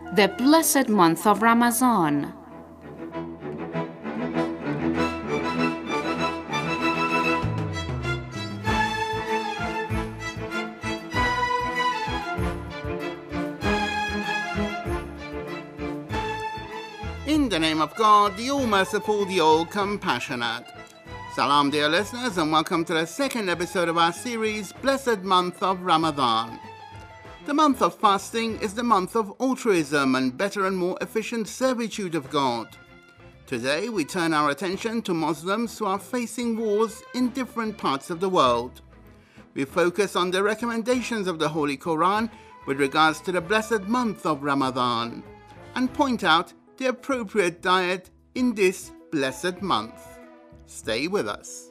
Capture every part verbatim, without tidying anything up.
the blessed month of Ramadan. In the name of God, the All-Merciful, the All-Compassionate. Salam, dear listeners, and welcome to the second episode of our series, Blessed Month of Ramadan. The month of fasting is the month of altruism and better and more efficient servitude of God. Today, we turn our attention to Muslims who are facing wars in different parts of the world. We focus on the recommendations of the Holy Quran with regards to the blessed month of Ramadan and point out the appropriate diet in this blessed month. Stay with us.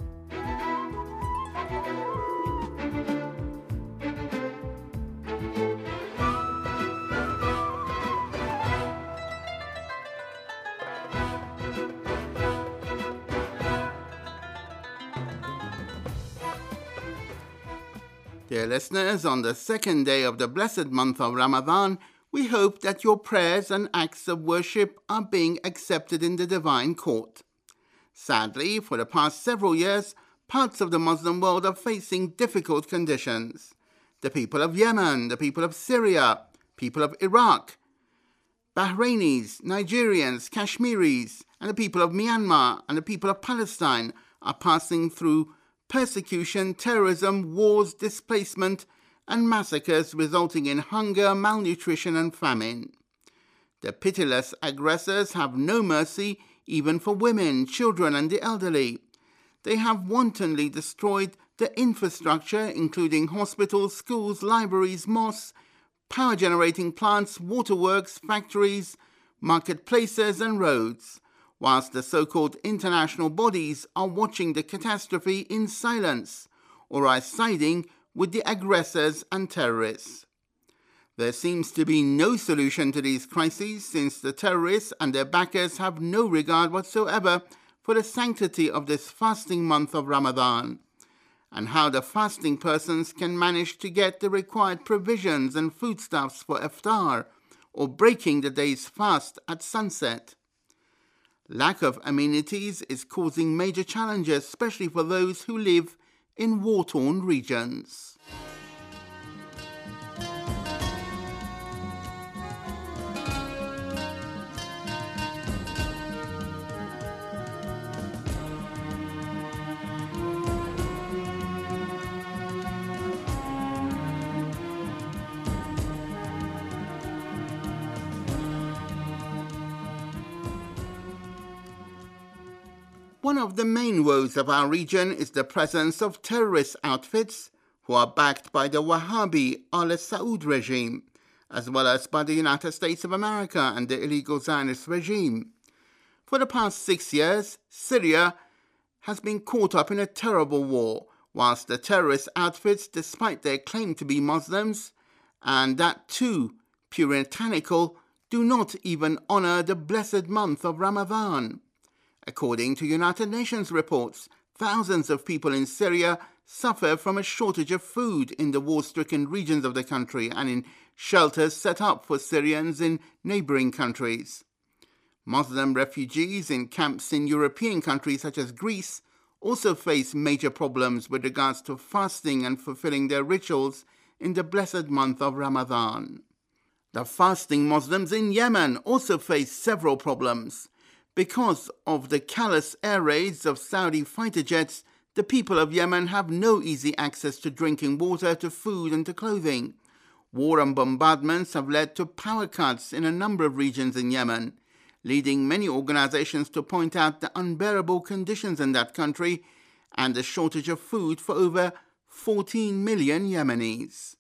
Dear listeners, on the second day of the blessed month of Ramadan, we hope that your prayers and acts of worship are being accepted in the divine court. Sadly, for the past several years, parts of the Muslim world are facing difficult conditions. The people of Yemen, the people of Syria, people of Iraq, Bahrainis, Nigerians, Kashmiris, and the people of Myanmar and the people of Palestine are passing through persecution, terrorism, wars, displacement, and massacres resulting in hunger, malnutrition, and famine. The pitiless aggressors have no mercy even for women, children, and the elderly. They have wantonly destroyed the infrastructure, including hospitals, schools, libraries, mosques, power-generating plants, waterworks, factories, marketplaces, and roads, whilst the so-called international bodies are watching the catastrophe in silence or are siding with the aggressors and terrorists. There seems to be no solution to these crises since the terrorists and their backers have no regard whatsoever for the sanctity of this fasting month of Ramadan and how the fasting persons can manage to get the required provisions and foodstuffs for iftar or breaking the day's fast at sunset. Lack of amenities is causing major challenges, especially for those who live in war-torn regions. One of the main woes of our region is the presence of terrorist outfits who are backed by the Wahhabi Al Saud regime, as well as by the United States of America and the illegal Zionist regime. For the past six years, Syria has been caught up in a terrible war, whilst the terrorist outfits, despite their claim to be Muslims, and that too puritanical, do not even honor the blessed month of Ramadan. According to United Nations reports, thousands of people in Syria suffer from a shortage of food in the war-stricken regions of the country and in shelters set up for Syrians in neighboring countries. Muslim refugees in camps in European countries such as Greece also face major problems with regards to fasting and fulfilling their rituals in the blessed month of Ramadan. The fasting Muslims in Yemen also face several problems. Because of the callous air raids of Saudi fighter jets, the people of Yemen have no easy access to drinking water, to food, and to clothing. War and bombardments have led to power cuts in a number of regions in Yemen, leading many organizations to point out the unbearable conditions in that country and the shortage of food for over fourteen million Yemenis.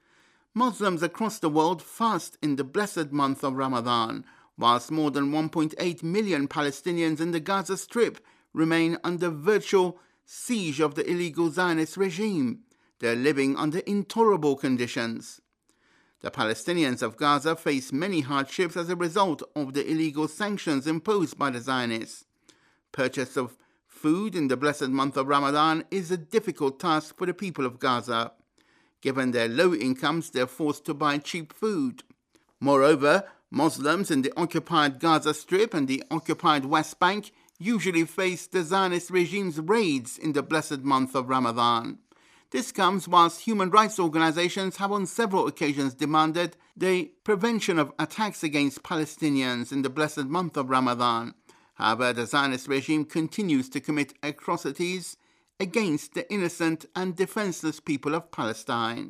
Muslims across the world fast in the blessed month of Ramadan, whilst more than one point eight million Palestinians in the Gaza Strip remain under virtual siege of the illegal Zionist regime. They're living under intolerable conditions. The Palestinians of Gaza face many hardships as a result of the illegal sanctions imposed by the Zionists. Purchase of food in the blessed month of Ramadan is a difficult task for the people of Gaza. Given their low incomes, they're forced to buy cheap food. Moreover, Muslims in the occupied Gaza Strip and the occupied West Bank usually face the Zionist regime's raids in the blessed month of Ramadan. This comes whilst human rights organizations have on several occasions demanded the prevention of attacks against Palestinians in the blessed month of Ramadan. However, the Zionist regime continues to commit atrocities against the innocent and defenseless people of Palestine.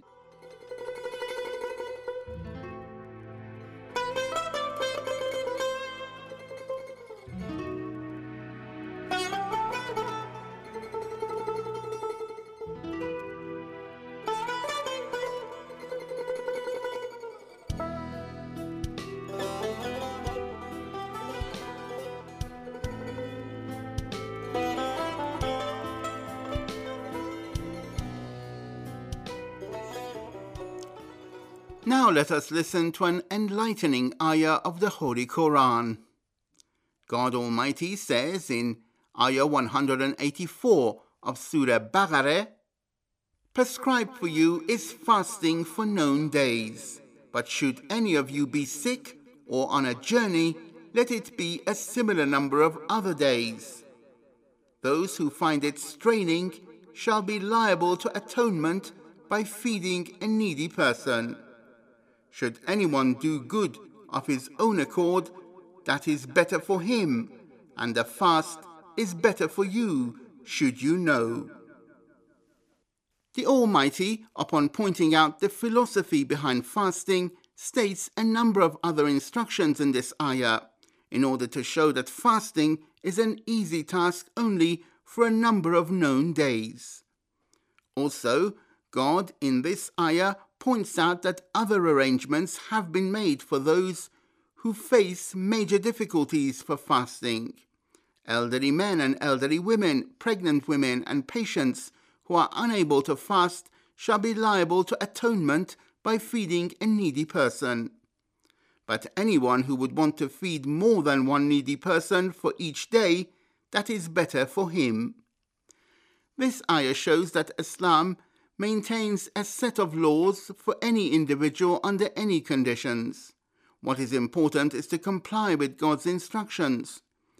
Now let us listen to an enlightening ayah of the Holy Quran. God Almighty says in ayah one hundred eighty-four of Surah Baqarah, "Prescribed for you is fasting for known days, but should any of you be sick or on a journey, let it be a similar number of other days. Those who find it straining shall be liable to atonement by feeding a needy person. Should anyone do good of his own accord, that is better for him, and the fast is better for you, should you know." The Almighty, upon pointing out the philosophy behind fasting, states a number of other instructions in this ayah, in order to show that fasting is an easy task only for a number of known days. Also, God in this ayah points out that other arrangements have been made for those who face major difficulties for fasting. Elderly men and elderly women, pregnant women and patients who are unable to fast shall be liable to atonement by feeding a needy person. But anyone who would want to feed more than one needy person for each day, that is better for him. This ayah shows that Islam maintains a set of laws for any individual under any conditions. What is important is to comply with God's instructions.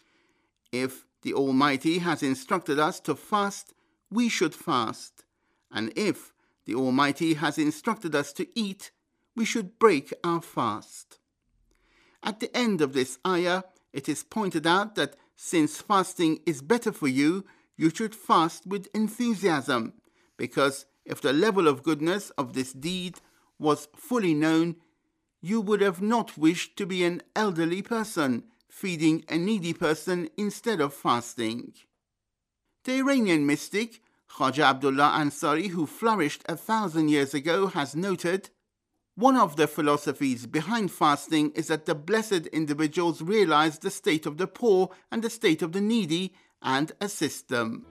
If the Almighty has instructed us to fast, we should fast. And if the Almighty has instructed us to eat, we should break our fast. At the end of this ayah, it is pointed out that since fasting is better for you, you should fast with enthusiasm, because if the level of goodness of this deed was fully known, you would have not wished to be an elderly person feeding a needy person instead of fasting. The Iranian mystic Khaja Abdullah Ansari, who flourished a thousand years ago, has noted, "One of the philosophies behind fasting is that the blessed individuals realize the state of the poor and the state of the needy and assist them."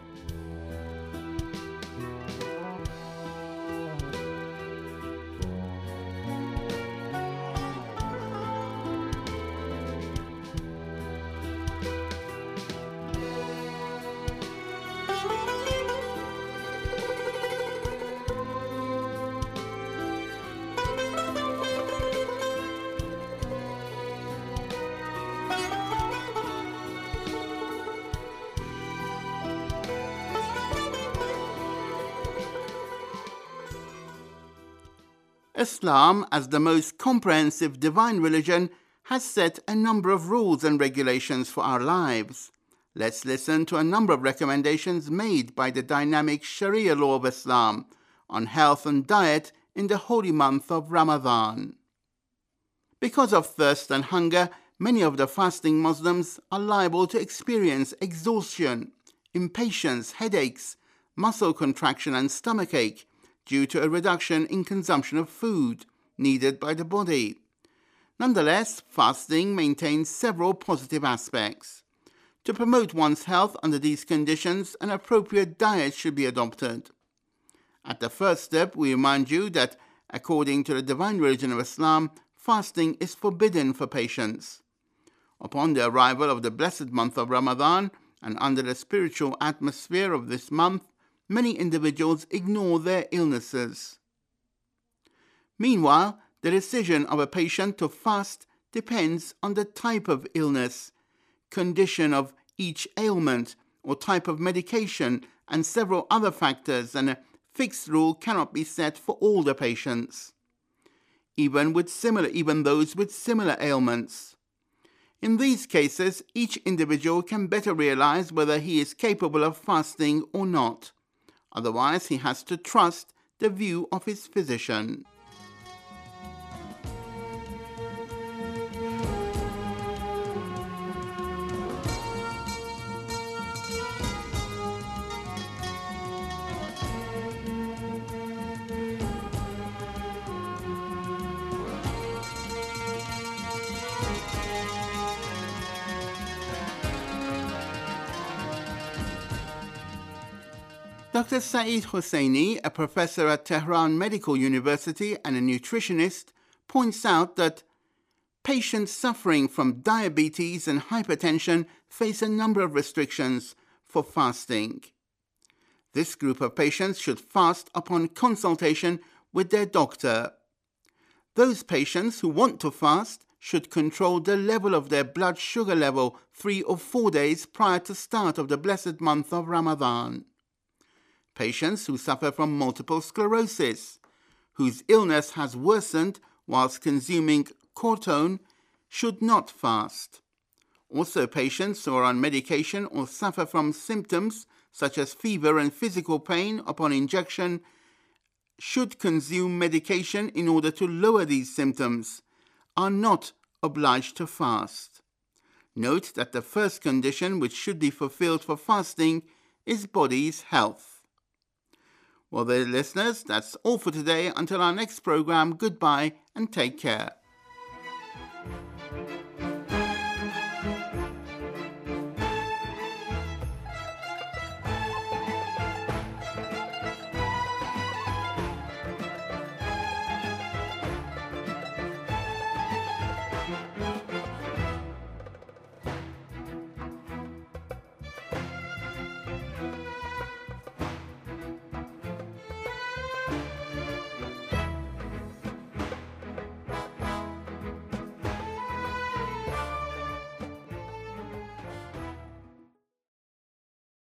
Islam, as the most comprehensive divine religion, has set a number of rules and regulations for our lives. Let's listen to a number of recommendations made by the dynamic Sharia law of Islam on health and diet in the holy month of Ramadan. Because of thirst and hunger, many of the fasting Muslims are liable to experience exhaustion, impatience, headaches, muscle contraction and stomachache due to a reduction in consumption of food needed by the body. Nonetheless, fasting maintains several positive aspects. To promote one's health under these conditions, an appropriate diet should be adopted. At the first step, we remind you that, according to the divine religion of Islam, fasting is forbidden for patients. Upon the arrival of the blessed month of Ramadan, and under the spiritual atmosphere of this month, many individuals ignore their illnesses. Meanwhile, The decision of a patient to fast depends on the type of illness, condition of each ailment, or type of medication, and several other factors, and a fixed rule cannot be set for all the patients, even with similar, even those with similar ailments. In these cases, each individual can better realize whether he is capable of fasting or not. Otherwise, he has to trust the view of his physician. Doctor Saeed Hosseini, a professor at Tehran Medical University and a nutritionist, points out that patients suffering from diabetes and hypertension face a number of restrictions for fasting. This group of patients should fast upon consultation with their doctor. Those patients who want to fast should control the level of their blood sugar level three or four days prior to start of the blessed month of Ramadan. Patients who suffer from multiple sclerosis, whose illness has worsened whilst consuming cortisone, should not fast. Also, patients who are on medication or suffer from symptoms such as fever and physical pain upon injection should consume medication in order to lower these symptoms, are not obliged to fast. Note that the first condition which should be fulfilled for fasting is body's health. Well, dear listeners, that's all for today. Until our next program, goodbye and take care.